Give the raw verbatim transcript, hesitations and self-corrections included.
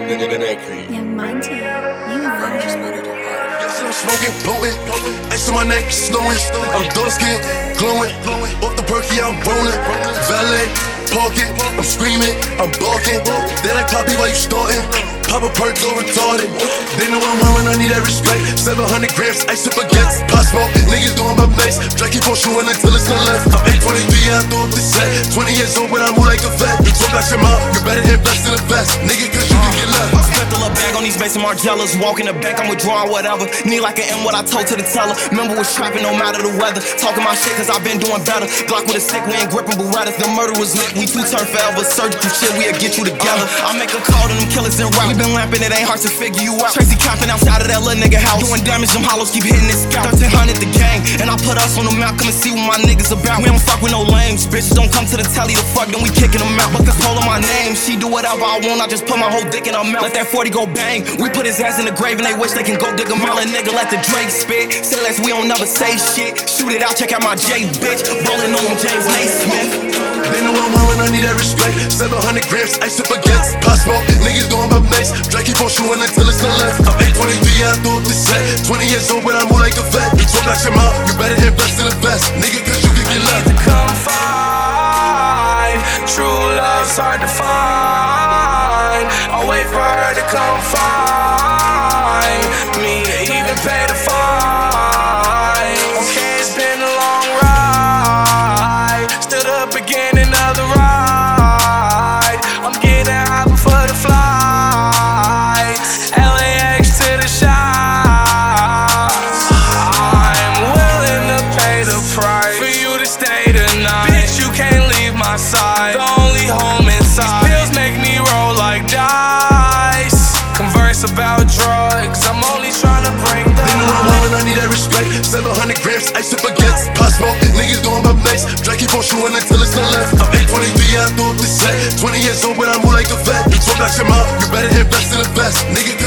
Young Monty, you I'm just vibe. better than life. Yes, I'm smoking, blowing, ice on my neck, snowing. I'm dark skin, glowing, off the perky, I'm rolling. Valet, parking, I'm screaming, I'm barking. They like copy while you starting. Pop a perk, go retarded. They know I'm wearing, I need that respect. seven hundred grams, ice up against. Pop smoke, niggas doing my best. Drake keep on shooting until it's not left. I'm eight twenty-three, I throw up the set. twenty years old, but I move like a vet. You talk out your mouth, you better invest in the best. Nigga, cause you can get left. Spent a little bag on these Mason Margellas. Walk in the back, I'm withdrawing whatever. Need like an M, what I told to the teller. Remember was trapping no matter the weather. Talking my shit cause I been doing better. Glock with a stick, we ain't gripping Berettas. The murder was lit, we two turn forever. Surgical shit, we'll get you together. I make a call to them killers and rap. We been lamping, it ain't hard to figure you out. Tracy capping outside of that little nigga house. Doing damage, them hollows keep hitting this scalp. thirteen hundred the gang, and I put us on the map. Come and see what my niggas about. We don't fuck with no lames, bitches don't come to the telly to fuck, then we kicking them out. But this pole on my name, she do whatever I want, I just put my whole dick in her mouth. Let that forty go bang, we put his ass in the grave and they wish they can go dig him out. A nigga let the Drake spit, say less we don't never say shit. Shoot it out, check out my J, bitch. Rollin' on them James Naismith. They know I'm wearing, I need that respect. seven hundred grams, ice up against. Pop smoke, niggas doing my best. Drake keep on shooting until it's not left. I'm eight twenty-three, I throw up the set. twenty years old, but I move like a vet. You talk out your mouth, you better invest in the best. Nigga, cause you can get left. Come find true love's hard to find. I'll wait for her to come find me to even pay the fine. Okay, it's been a long ride. Stood up again, another ride. I'm getting high before the flight. L A X to the shop. I'm willing to pay the price for you to stay tonight. Bitch, you can't leave my side. The only home inside. These pills make me roll like dice. Converse about drugs. I'm only trying to bring the They know I'm wearing, I need that respect. seven hundred grams, ice up against. Pop smoke, niggas doing my best. Drake keep on shooting until it's not left. I'm eight twenty-three, I throw up the set. twenty years old, but I move like a vet. You talk out your mouth, you better invest in the best. Nigga,